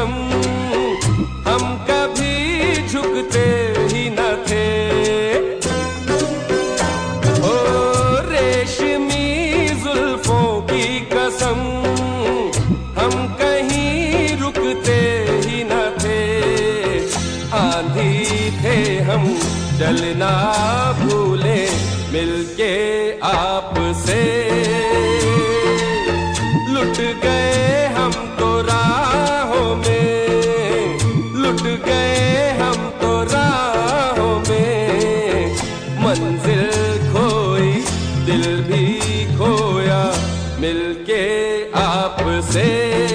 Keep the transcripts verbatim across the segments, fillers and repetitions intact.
कसम, हम कभी झुकते ही न थे। ओ रेशमी जुल्फों की कसम, हम कहीं रुकते ही न थे। आंधी थे हम चलना भूले मिलके आपसे, लुट गए हम तो राहों में, लुट गए हम तो राहों में। मंजिल खोई दिल भी खोया मिलके आपसे।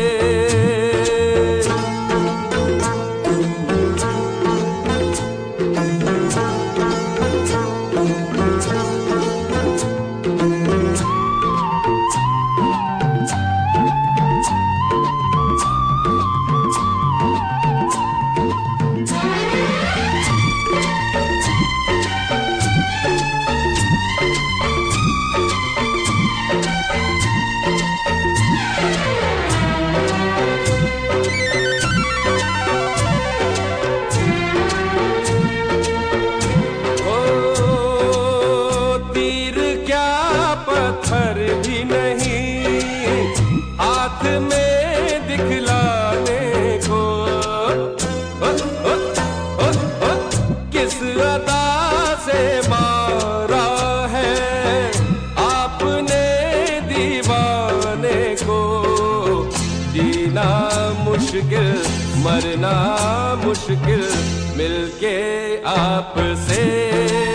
पत्थर भी नहीं हाथ में दिखलाने को, ओ, ओ, ओ, ओ, किस अदा से मारा है आपने दीवाने को। जीना मुश्किल मरना मुश्किल मिलके आपसे।